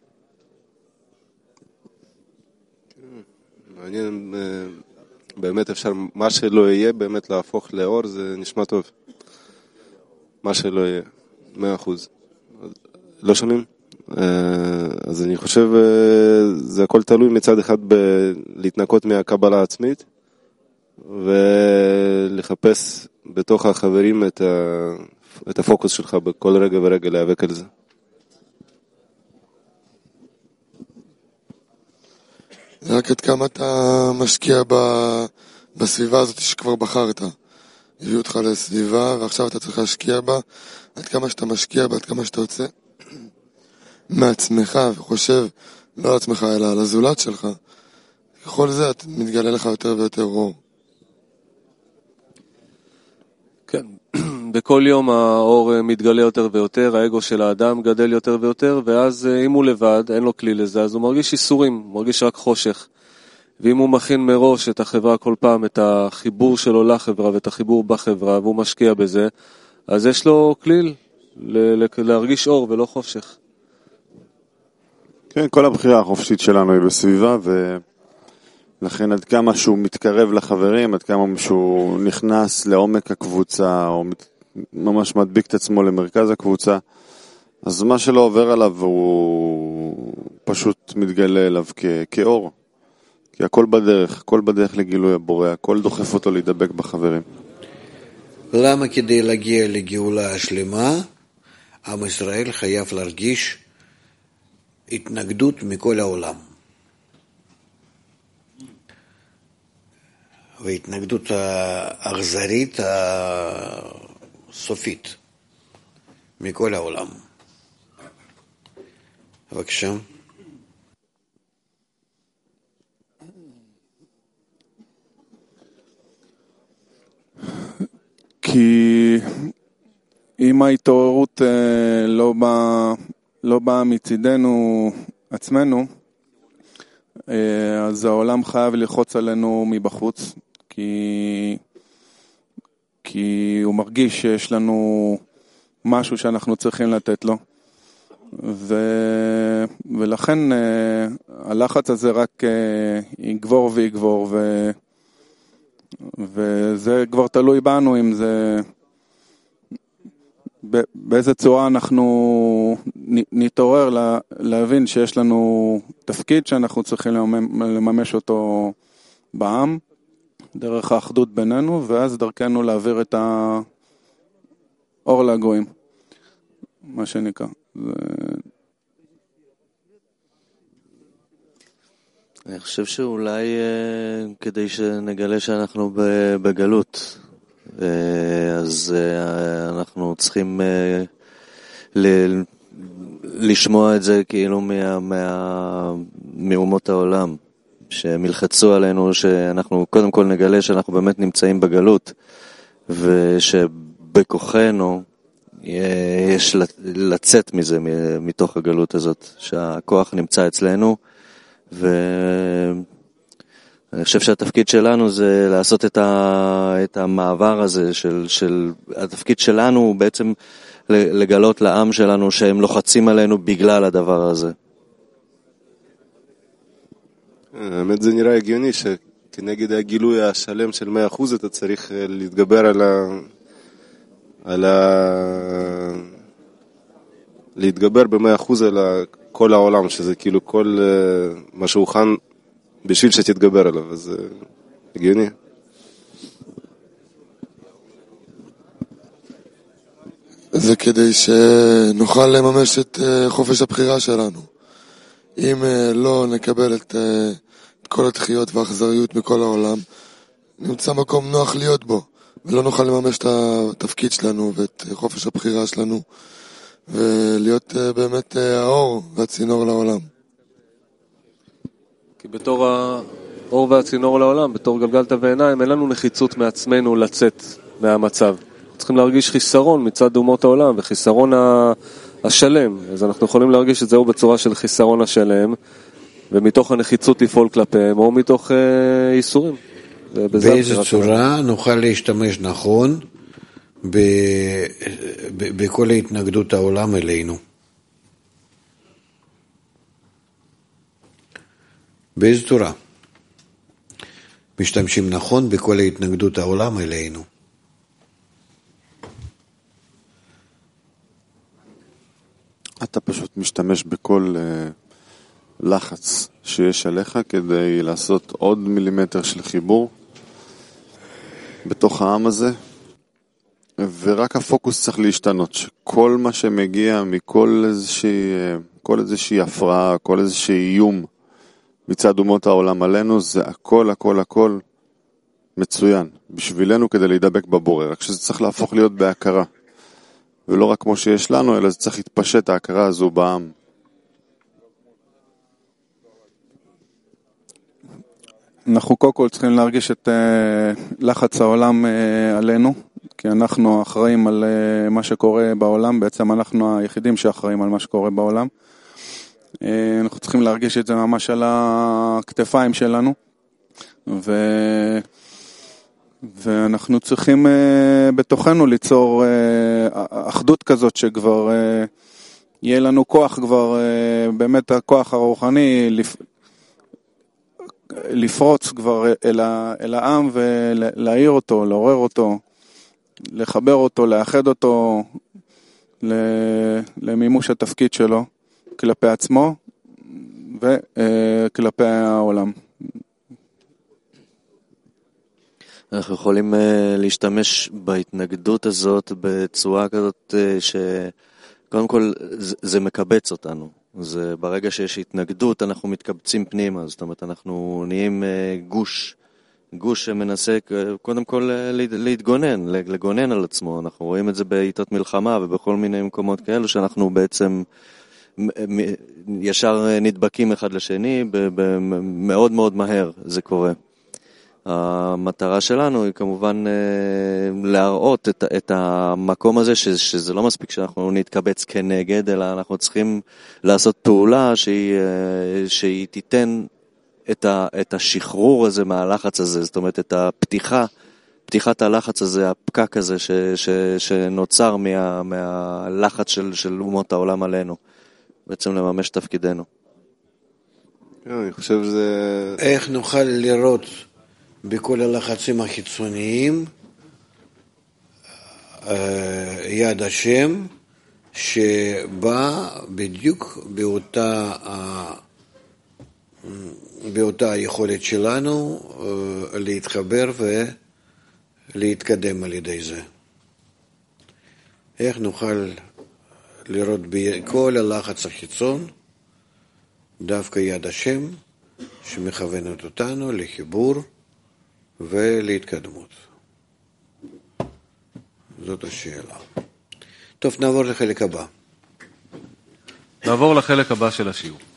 Speaker 9: מעניין, באמת אפשר, מה שלא יהיה, באמת להפוך לאור, זה נשמע טוב. מה שלא יהיה, 100%. לא שומעים? אז אני חושב, זה הכל תלוי מצד אחד להתנקות מהקבלה העצמית, ולחפש בתוך החברים את הפוקוס שלך בכל רגע ורגע להיאבק על זה.
Speaker 6: רק עד כמה אתה משקיע בסביבה הזאת שכבר בחרת. הביאו אותך לסביבה ועכשיו אתה צריך להשקיע בה, עד כמה שאתה משקיע בה, עד כמה שאתה יוצא מעצמך וחושב לא על עצמך אלא על הזולת שלך, ככל זה את מתגלה לך יותר ויותר אור.
Speaker 1: כן, בכל יום האור מתגלה יותר ויותר, האגו של האדם גדל יותר ויותר, ואז אם הוא לבד, אין לו כלי לזה, אז הוא מרגיש איסורים, הוא מרגיש רק חושך. ואם הוא מכין מראש את החברה כל פעם, את החיבור שלו לחברה ואת החיבור בחברה, והוא משקיע בזה, אז יש לו כלי להרגיש אור ולא חושך.
Speaker 7: כן, כל הבחירה החופשית שלנו היא בסביבה, ולכן עד כמה שהוא מתקרב לחברים, עד כמה שהוא נכנס לעומק הקבוצה, או ממש מדביק את עצמו למרכז הקבוצה, אז מה שלא עובר עליו הוא פשוט מתגלה אליו כאור. כי הכל בדרך לגילוי הבורא, הכל דוחף אותו להידבק בחברים.
Speaker 2: למה כדי להגיע לגאולה השלמה, עם ישראל חייב להרגיש התנגדות מכל העולם. והתנגדות האכזרית הסופית מכל העולם. בבקשה.
Speaker 8: כי אם ההתעוררות לא באה מצידנו עצמנו, אז העולם חייב ללחוץ עלינו מבחוץ, כי הוא מרגיש שיש לנו משהו שאנחנו צריכים לתת לו. ולכן הלחץ הזה רק יגבור ויגבור, וזה כבר תלוי בנו, אם זה באיזה צורה אנחנו נתעורר להבין שיש לנו תפקיד שאנחנו צריכים לממש אותו בעם, דרך האחדות בינינו, ואז דרכנו להעביר את האור לגויים, מה שנקרא.
Speaker 3: אני חושב שאולי כדי שנגלה שאנחנו בגלות, אז אנחנו צריכים לשמוע את זה כאילו מאומות העולם, שהם ילחצו עלינו, שאנחנו קודם כל נגלה שאנחנו באמת נמצאים בגלות, ושבכוחנו יש לצאת מזה, מתוך הגלות הזאת, שהכוח נמצא אצלנו, ואני חושב שהתפקיד שלנו זה לעשות את המעבר הזה, התפקיד שלנו הוא בעצם לגלות לעם שלנו שהם לוחצים עלינו בגלל הדבר הזה.
Speaker 9: האמת זה נראה הגיוני שכנגד הגילוי השלם של 100% אתה צריך להתגבר להתגבר ב100% על כל העולם, שזה כאילו כל מה שהוכן בשביל שתתגבר עליו, אז הגיוני.
Speaker 6: זה כדי שנוכל לממש את חופש הבחירה שלנו. אם לא נקבל את כל הדחיות והאכזריות מכל העולם, נמצא מקום נוח להיות בו, ולא נוכל לממש את התפקיד שלנו ואת חופש הבחירה שלנו, ולהיות באמת האור והצינור לעולם.
Speaker 1: כי בתור האור והצינור לעולם, בתור גלגלת ועיניים, אין לנו נחיצות מעצמנו לצאת מהמצב. צריכים להרגיש חיסרון מצד אומות העולם, וחיסרון השלם. אז אנחנו יכולים להרגיש את זהו בצורה של חיסרון השלם, ומתוך הנחיצות לפעול כלפיהם, או מתוך איסורים.
Speaker 2: באיזה צורה נוכל להשתמש נכון בכל ההתנגדות העולם אלינו? באיזה צורה משתמשים נכון בכל ההתנגדות העולם אלינו?
Speaker 7: אתה פשוט משתמש בכל לחץ שיש עליך כדי לעשות עוד מילימטר של חיבור, בתוך העם הזה, ורק הפוקוס צריך להשתנות, שכל מה שמגיע מכל איזושהי הפרעה, כל איזושהי איום מצד אומות העולם עלינו, זה הכל הכל הכל מצוין, בשבילנו כדי להידבק בבורא, רק שזה צריך להפוך להיות בהכרה, ולא רק כמו שיש לנו, אלא זה צריך להתפשט ההכרה הזו בעם.
Speaker 8: אנחנו קודם כל צריכים להרגיש את לחץ העולם עלינו, כי אנחנו אחראים על מה שקורה בעולם, בעצם אנחנו היחידים שאחראים על מה שקורה בעולם. אנחנו צריכים להרגיש את זה ממש על הכתפיים שלנו, ואנחנו צריכים בתוכנו ליצור אחדות כזאת שכבר יהיה לנו כוח, כבר באמת הכוח הרוחני לפרוץ כבר אל העם ולהעיר אותו, לעורר אותו, לחבר אותו, לאחד אותו למימוש התפקיד שלו כלפי עצמו וכלפי העולם.
Speaker 3: אנחנו יכולים להשתמש בהתנגדות הזאת בצורה כזאת שקודם כל זה מקבץ אותנו. זה ברגע שיש התנגדות אנחנו מתקבצים פנימה, זאת אומרת אנחנו נהיים גוש שמנסה קודם כל לגונן על עצמו. אנחנו רואים את זה בעיתות מלחמה ובכל מיני מקומות כאלו שאנחנו בעצם ישר נדבקים אחד לשני מאוד מאוד מהר זה קורה. המטרה שלנו היא כמובן להראות את המקום הזה שזה לא מספיק שאנחנו נתקבץ כנגד, אלא אנחנו צריכים לעשות פעולה שהיא תיתן את השחרור הזה מהלחץ הזה, זאת אומרת את פתיחת הלחץ הזה, הפקק הזה שנוצר מהלחץ של אומות העולם עלינו, בעצם לממש תפקידנו.
Speaker 9: אני חושב שזה...
Speaker 2: איך נוכל לראות בכל הלחצים החיצוניים יד השם שבא בדיוק באותה היכולת שלנו להתחבר ולהתקדם על ידי זה. איך נוכל לראות בכל הלחץ החיצון דווקא יד השם שמכוונת אותנו לחיבור ולהתקדמות. זאת השאלה. טוב, נעבור לחלק הבא.
Speaker 1: נעבור לחלק הבא של השיעור.